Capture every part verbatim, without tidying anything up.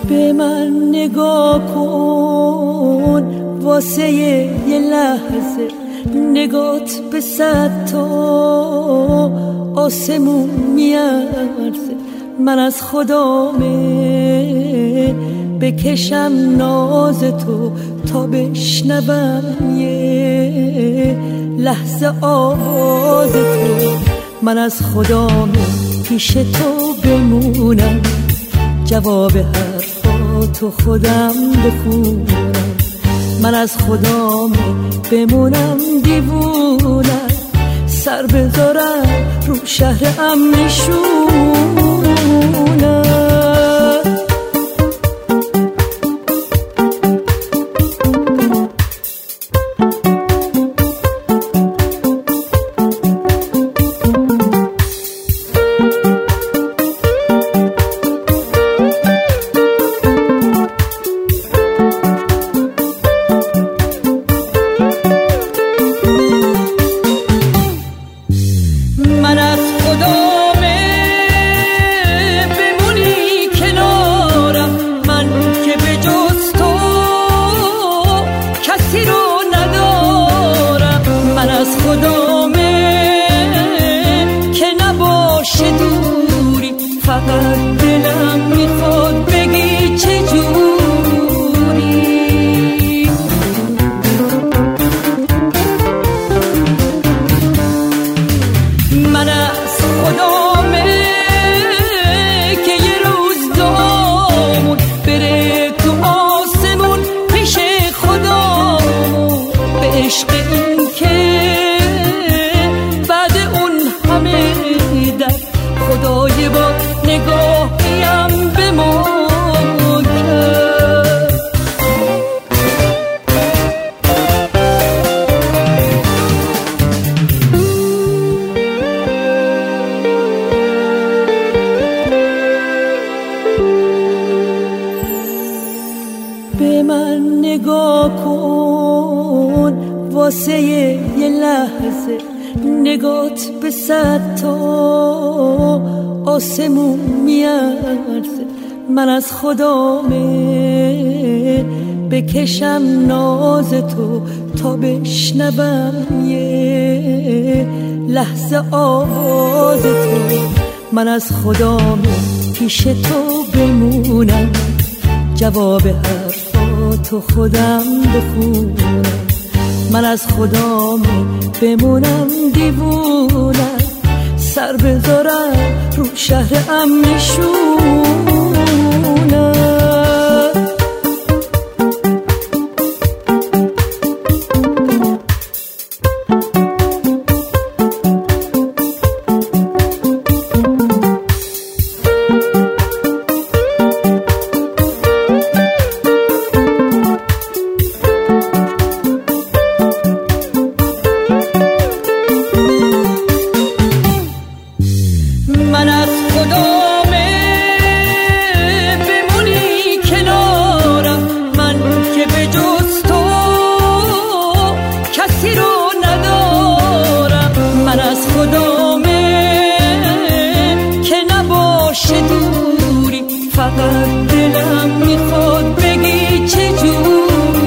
به من نگاه کن واسه یه لحظه، نگات به صد تا آسمون میارزه. من از خدامه بکشم ناز تو تا بشنوم یه لحظه آواز تو. من از خدامه پیش تو بمونم، جواب حرفاتو خودم بخونم. من از خدامه بمونم دیوونم، سر بذارم رو شهر امنشونم. من از خدامه بمونی کنارم، من که به جز تو کسی رو ندارم. من از خدامه که نباشه دوری، فقط دلم میخواد بگی چجوری. من از خدامه که یه روز دامون بره تو آسمون پیش خدامون، به عشق این که بعد اون همه در خدای با نگاهیم به ما کرد. به من نگاه کن واسه یه لحظه، نگات به صد تا آسمون میارزه. من از خدامه بکشم ناز تو تا بشنوم یه لحظه آواز تو. من از خدامه پیش تو بمونم، جواب حرفاتو خودم بخونم. من از خدامه بمونم دیوونم، سر بذارم رو شهر امنشونم. من از خدامه بمونی کنارم، من که به جز تو کسی رو ندارم. من از خدامه که نباشه دوری، فقط دلم میخواد بگی چجوری.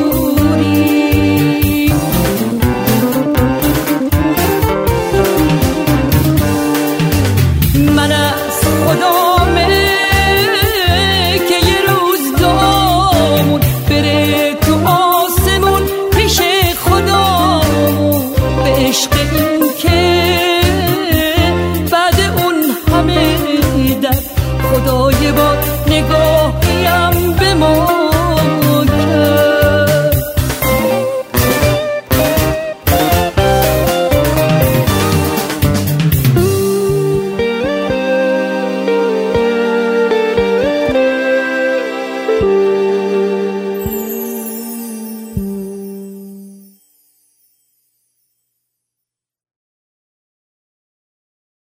من از خدامه که یه روز دامون بره تو آسمون پیش خدامون، به عشق این که بعد اون همه در خدای با نگاه